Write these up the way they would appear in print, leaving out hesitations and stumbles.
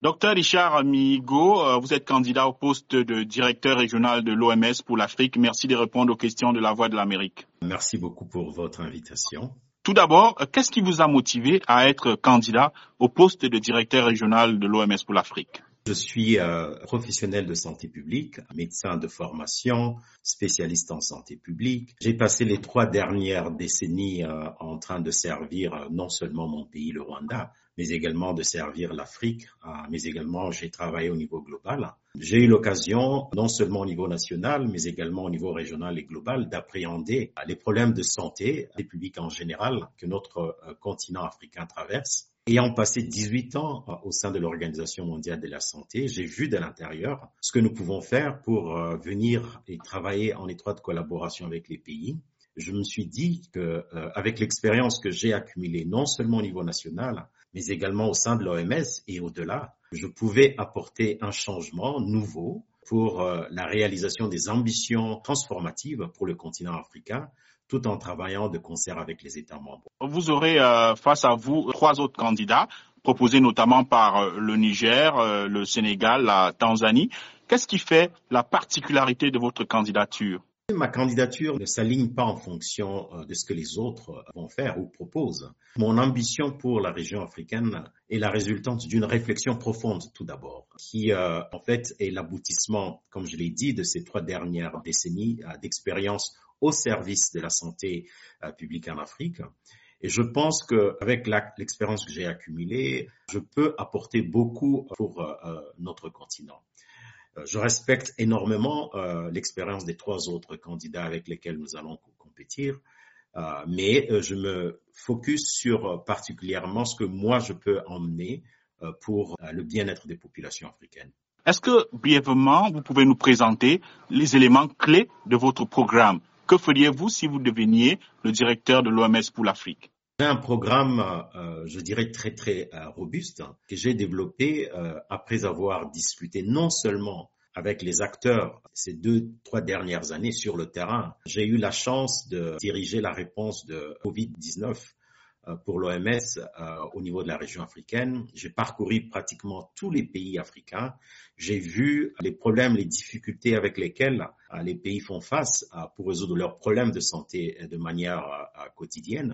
Docteur Richard Migo, vous êtes candidat au poste de directeur régional de l'OMS pour l'Afrique. Merci de répondre aux questions de la Voix de l'Amérique. Merci beaucoup pour votre invitation. Tout d'abord, qu'est-ce qui vous a motivé à être candidat au poste de directeur régional de l'OMS pour l'Afrique? Je suis professionnel de santé publique, médecin de formation, spécialiste en santé publique. J'ai passé les 3 dernières décennies en train de servir non seulement mon pays, le Rwanda, mais également de servir l'Afrique, mais également j'ai travaillé au niveau global. J'ai eu l'occasion, non seulement au niveau national, mais également au niveau régional et global, d'appréhender les problèmes de santé publique en général que notre continent africain traverse. Ayant passé 18 ans au sein de l'Organisation mondiale de la santé, j'ai vu de l'intérieur ce que nous pouvons faire pour venir et travailler en étroite collaboration avec les pays. Je me suis dit que avec l'expérience que j'ai accumulée, non seulement au niveau national, mais également au sein de l'OMS et au-delà, je pouvais apporter un changement nouveau pour la réalisation des ambitions transformatives pour le continent africain, tout en travaillant de concert avec les États membres. Vous aurez face à vous 3 autres candidats, proposés notamment par le Niger, le Sénégal, la Tanzanie. Qu'est-ce qui fait la particularité de votre candidature? Ma candidature ne s'aligne pas en fonction de ce que les autres vont faire ou proposent. Mon ambition pour la région africaine est la résultante d'une réflexion profonde tout d'abord, qui en fait est l'aboutissement, comme je l'ai dit, de ces 3 dernières décennies d'expérience au service de la santé publique en Afrique. Et je pense qu'avec l'expérience que j'ai accumulée, je peux apporter beaucoup pour notre continent. Je respecte énormément l'expérience des 3 autres candidats avec lesquels nous allons compétir, mais je me focus sur particulièrement ce que moi je peux emmener pour le bien-être des populations africaines. Est-ce que, brièvement, vous pouvez nous présenter les éléments clés de votre programme? Que feriez-vous si vous deveniez le directeur de l'OMS pour l'Afrique? C'est un programme, je dirais, très robuste que j'ai développé après avoir discuté non seulement avec les acteurs ces 2-3 dernières années sur le terrain. J'ai eu la chance de diriger la réponse de Covid-19 pour l'OMS au niveau de la région africaine. J'ai parcouru pratiquement tous les pays africains. J'ai vu les problèmes, les difficultés avec lesquelles les pays font face pour résoudre leurs problèmes de santé de manière quotidienne.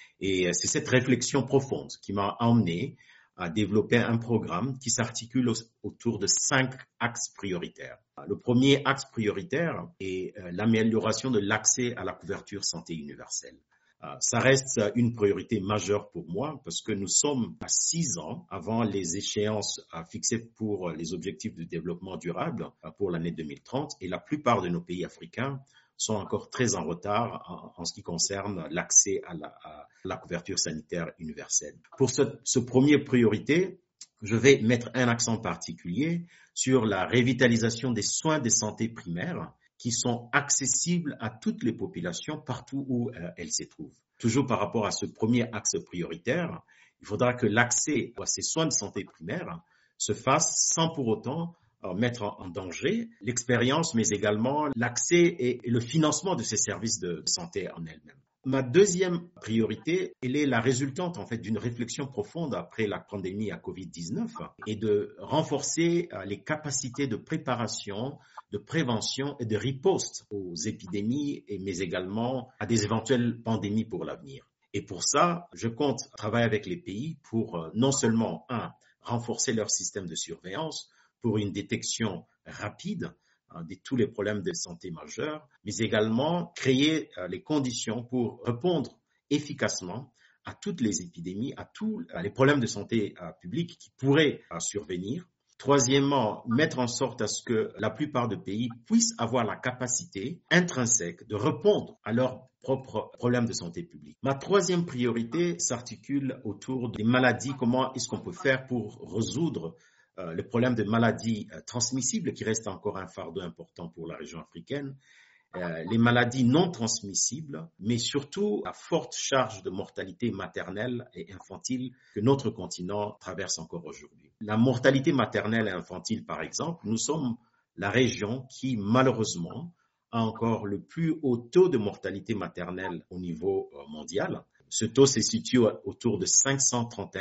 Et c'est cette réflexion profonde qui m'a emmené à développer un programme qui s'articule autour de 5 axes prioritaires. Le premier axe prioritaire est l'amélioration de l'accès à la couverture santé universelle. Ça reste une priorité majeure pour moi parce que nous sommes à 6 ans avant les échéances fixées pour les objectifs de développement durable pour l'année 2030 et la plupart de nos pays africains sont encore très en retard en ce qui concerne l'accès à la couverture sanitaire universelle. Pour ce premier priorité, je vais mettre un accent particulier sur la revitalisation des soins de santé primaires qui sont accessibles à toutes les populations partout où elles se trouvent. Toujours par rapport à ce premier axe prioritaire, il faudra que l'accès à ces soins de santé primaires se fasse sans pour autant mettre en danger l'expérience, mais également l'accès et le financement de ces services de santé en elles-mêmes. Ma deuxième priorité, elle est la résultante en fait d'une réflexion profonde après la pandémie à Covid-19 et de renforcer les capacités de préparation, de prévention et de riposte aux épidémies, mais également à des éventuelles pandémies pour l'avenir. Et pour ça, je compte travailler avec les pays pour non seulement, renforcer leur système de surveillance, pour une détection rapide de tous les problèmes de santé majeurs, mais également créer les conditions pour répondre efficacement à toutes les épidémies, à tous les problèmes de santé publique qui pourraient survenir. Troisièmement, mettre en sorte à ce que la plupart des pays puissent avoir la capacité intrinsèque de répondre à leurs propres problèmes de santé publique. Ma troisième priorité s'articule autour des maladies. Comment est-ce qu'on peut faire pour résoudre le problème de maladies transmissibles qui reste encore un fardeau important pour la région africaine, les maladies non transmissibles, mais surtout la forte charge de mortalité maternelle et infantile que notre continent traverse encore aujourd'hui. La mortalité maternelle et infantile, par exemple, nous sommes la région qui, malheureusement, a encore le plus haut taux de mortalité maternelle au niveau mondial. Ce taux se situe autour de 531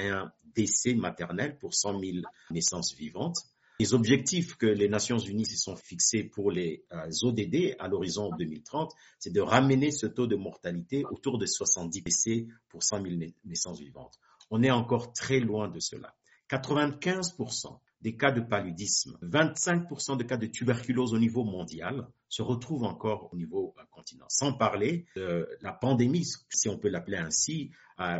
décès maternels pour 100 000 naissances vivantes. Les objectifs que les Nations Unies se sont fixés pour les ODD à l'horizon 2030, c'est de ramener ce taux de mortalité autour de 70 décès pour 100 000 naissances vivantes. On est encore très loin de cela. 95% des cas de paludisme, 25% de cas de tuberculose au niveau mondial se retrouvent encore au niveau continent. Sans parler de la pandémie, si on peut l'appeler ainsi,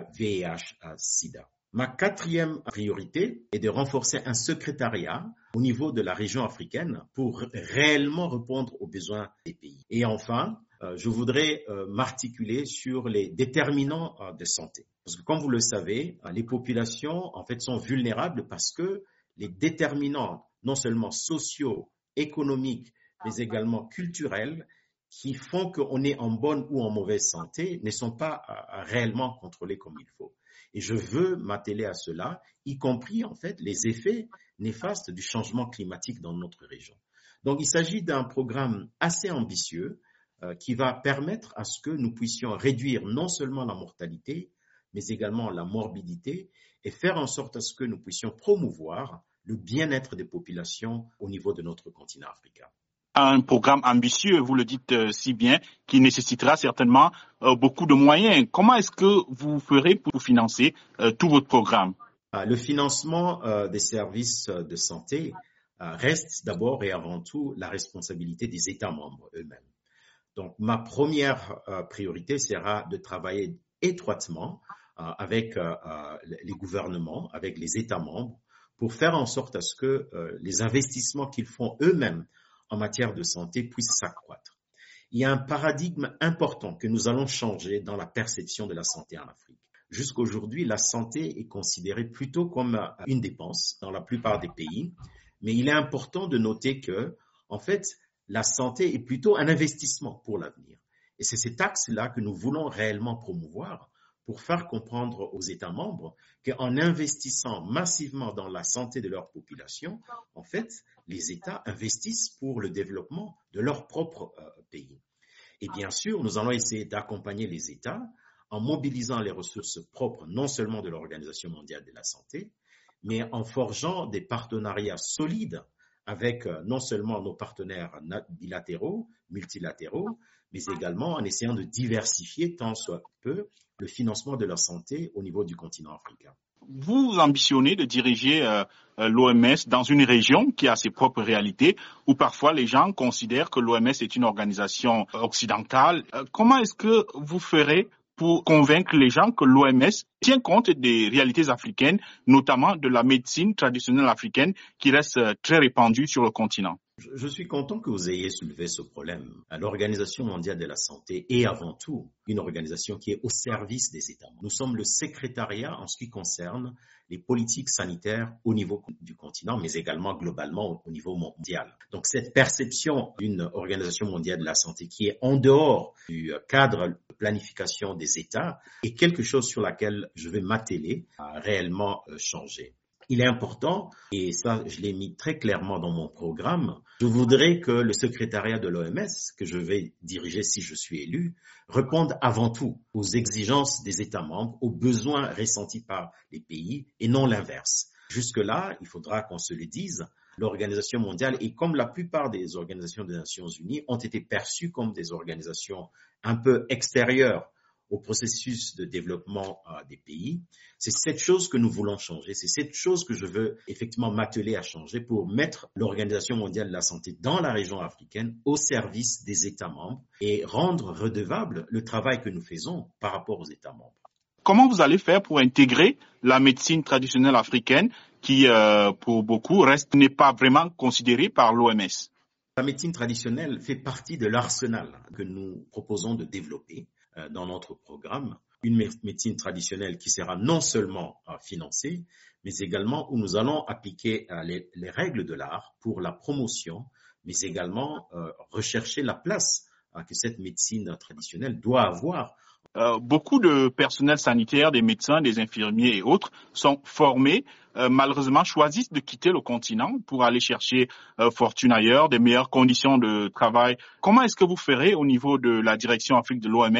VIH-Sida. Ma quatrième priorité est de renforcer un secrétariat au niveau de la région africaine pour réellement répondre aux besoins des pays. Et enfin, je voudrais m'articuler sur les déterminants de santé. Parce que comme vous le savez, les populations en fait sont vulnérables parce que les déterminants non seulement sociaux, économiques, mais également culturels qui font qu'on est en bonne ou en mauvaise santé ne sont pas réellement contrôlés comme il faut. Et je veux m'atteler à cela, y compris en fait les effets néfastes du changement climatique dans notre région. Donc il s'agit d'un programme assez ambitieux qui va permettre à ce que nous puissions réduire non seulement la mortalité, mais également la morbidité et faire en sorte à ce que nous puissions promouvoir le bien-être des populations au niveau de notre continent africain. Un programme ambitieux, vous le dites si bien, qui nécessitera certainement beaucoup de moyens. Comment est-ce que vous ferez pour financer tout votre programme? Le financement des services de santé reste d'abord et avant tout la responsabilité des États membres eux-mêmes. Donc, ma première priorité sera de travailler étroitement avec les gouvernements, avec les États membres, pour faire en sorte à ce que les investissements qu'ils font eux-mêmes en matière de santé puissent s'accroître. Il y a un paradigme important que nous allons changer dans la perception de la santé en Afrique. Jusqu'aujourd'hui, la santé est considérée plutôt comme une dépense dans la plupart des pays, mais il est important de noter que, en fait, la santé est plutôt un investissement pour l'avenir. Et c'est cet axe-là que nous voulons réellement promouvoir pour faire comprendre aux États membres qu'en investissant massivement dans la santé de leur population, en fait, les États investissent pour le développement de leur propre pays. Et bien sûr, nous allons essayer d'accompagner les États en mobilisant les ressources propres, non seulement de l'Organisation mondiale de la santé, mais en forgeant des partenariats solides avec non seulement nos partenaires bilatéraux, multilatéraux, mais également en essayant de diversifier tant soit peu le financement de la santé au niveau du continent africain. Vous ambitionnez de diriger l'OMS dans une région qui a ses propres réalités, où parfois les gens considèrent que l'OMS est une organisation occidentale. Comment est-ce que vous ferez pour convaincre les gens que l'OMS tient compte des réalités africaines, notamment de la médecine traditionnelle africaine qui reste très répandue sur le continent? Je suis content que vous ayez soulevé ce problème. L'Organisation mondiale de la santé est avant tout une organisation qui est au service des États membres. Nous sommes le secrétariat en ce qui concerne les politiques sanitaires au niveau du continent, mais également globalement au niveau mondial. Donc cette perception d'une Organisation mondiale de la santé qui est en dehors du cadre de planification des États est quelque chose sur laquelle je vais m'atteler à réellement changer. Il est important, et ça je l'ai mis très clairement dans mon programme, je voudrais que le secrétariat de l'OMS, que je vais diriger si je suis élu, réponde avant tout aux exigences des États membres, aux besoins ressentis par les pays, et non l'inverse. Jusque-là, il faudra qu'on se le dise, l'Organisation mondiale, et comme la plupart des organisations des Nations Unies, ont été perçues comme des organisations un peu extérieures au processus de développement des pays. C'est cette chose que nous voulons changer. C'est cette chose que je veux effectivement m'atteler à changer pour mettre l'Organisation mondiale de la santé dans la région africaine au service des États membres et rendre redevable le travail que nous faisons par rapport aux États membres. Comment vous allez faire pour intégrer la médecine traditionnelle africaine qui, pour beaucoup, n'est pas vraiment considérée par l'OMS? La médecine traditionnelle fait partie de l'arsenal que nous proposons de développer dans notre programme, une médecine traditionnelle qui sera non seulement financée, mais également où nous allons appliquer les règles de l'art pour la promotion, mais également rechercher la place que cette médecine traditionnelle doit avoir. Beaucoup de personnel sanitaire, des médecins, des infirmiers et autres sont formés, malheureusement choisissent de quitter le continent pour aller chercher fortune ailleurs, des meilleures conditions de travail. Comment est-ce que vous ferez au niveau de la direction Afrique de l'OMS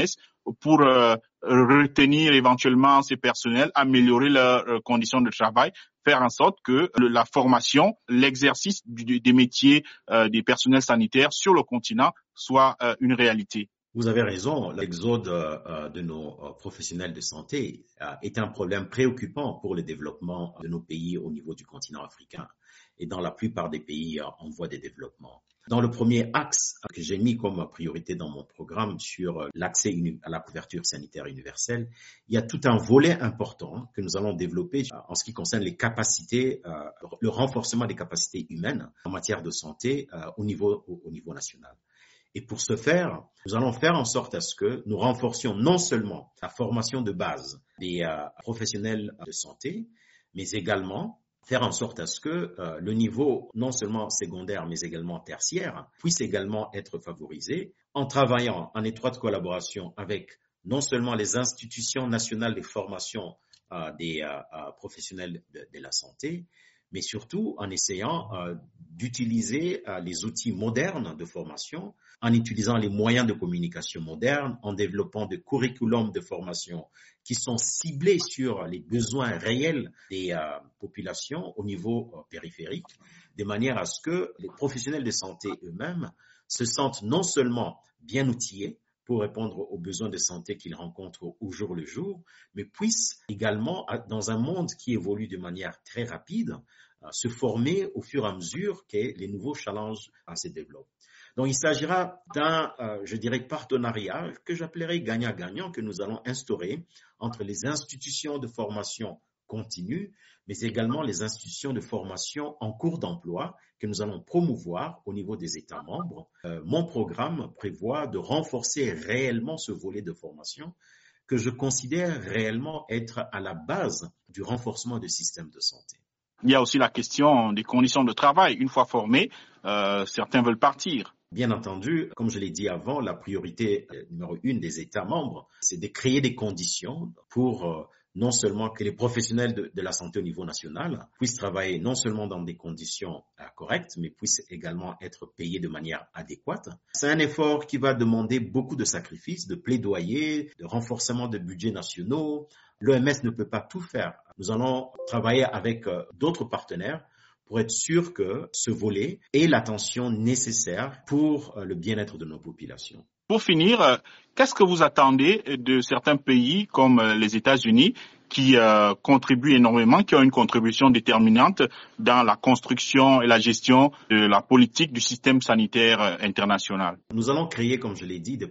pour retenir éventuellement ces personnels, améliorer leurs conditions de travail, faire en sorte que la formation, l'exercice des métiers des personnels sanitaires sur le continent soit une réalité. Vous avez raison, l'exode de nos professionnels de santé est un problème préoccupant pour le développement de nos pays au niveau du continent africain et dans la plupart des pays en voie de développement. Dans le premier axe que j'ai mis comme priorité dans mon programme sur l'accès à la couverture sanitaire universelle, il y a tout un volet important que nous allons développer en ce qui concerne les capacités, le renforcement des capacités humaines en matière de santé au niveau national. Et pour ce faire, nous allons faire en sorte à ce que nous renforcions non seulement la formation de base des professionnels de santé, mais également faire en sorte à ce que le niveau non seulement secondaire, mais également tertiaire puisse également être favorisé en travaillant en étroite collaboration avec non seulement les institutions nationales de formation des professionnels de la santé, mais surtout en essayant d'utiliser les outils modernes de formation, en utilisant les moyens de communication modernes, en développant des curriculums de formation qui sont ciblés sur les besoins réels des populations au niveau périphérique, de manière à ce que les professionnels de santé eux-mêmes se sentent non seulement bien outillés pour répondre aux besoins de santé qu'ils rencontrent au jour le jour, mais puissent également, dans un monde qui évolue de manière très rapide, se former au fur et à mesure que les nouveaux challenges se développent. Donc, il s'agira d'un, partenariat que j'appellerais gagnant-gagnant que nous allons instaurer entre les institutions de formation continue, mais également les institutions de formation en cours d'emploi que nous allons promouvoir au niveau des États membres. Mon programme prévoit de renforcer réellement ce volet de formation que je considère réellement être à la base du renforcement du système de santé. Il y a aussi la question des conditions de travail. Une fois formés, certains veulent partir. Bien entendu, comme je l'ai dit avant, la priorité numéro 1 des États membres, c'est de créer des conditions pour non seulement que les professionnels de la santé au niveau national puissent travailler non seulement dans des conditions correctes, mais puissent également être payés de manière adéquate. C'est un effort qui va demander beaucoup de sacrifices, de plaidoyer, de renforcement de budgets nationaux. L'OMS ne peut pas tout faire. Nous allons travailler avec d'autres partenaires pour être sûr que ce volet ait l'attention nécessaire pour le bien-être de nos populations. Pour finir, qu'est-ce que vous attendez de certains pays comme les États-Unis qui contribuent énormément, qui ont une contribution déterminante dans la construction et la gestion de la politique du système sanitaire international? Nous allons créer, comme je l'ai dit, des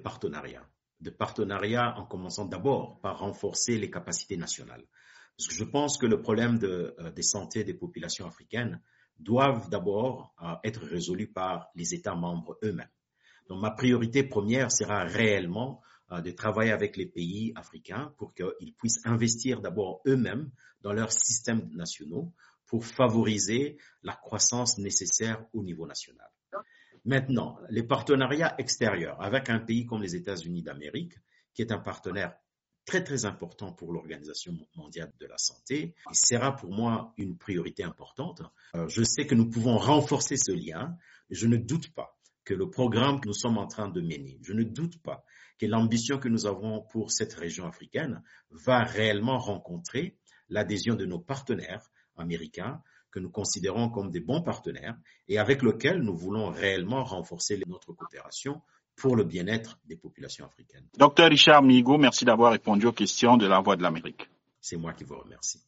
partenariats en commençant d'abord par renforcer les capacités nationales. Parce que je pense que le problème de santé des populations africaines doivent d'abord être résolus par les États membres eux-mêmes. Donc ma priorité première sera réellement de travailler avec les pays africains pour qu'ils puissent investir d'abord eux-mêmes dans leurs systèmes nationaux pour favoriser la croissance nécessaire au niveau national. Maintenant, les partenariats extérieurs avec un pays comme les États-Unis d'Amérique, qui est un partenaire très, très important pour l'Organisation mondiale de la santé, et sera pour moi une priorité importante. Je sais que nous pouvons renforcer ce lien, mais je ne doute pas que le programme que nous sommes en train de mener, je ne doute pas que l'ambition que nous avons pour cette région africaine va réellement rencontrer l'adhésion de nos partenaires américains, que nous considérons comme des bons partenaires et avec lesquels nous voulons réellement renforcer notre coopération pour le bien-être des populations africaines. Docteur Richard Mihigo, merci d'avoir répondu aux questions de La Voix de l'Amérique. C'est moi qui vous remercie.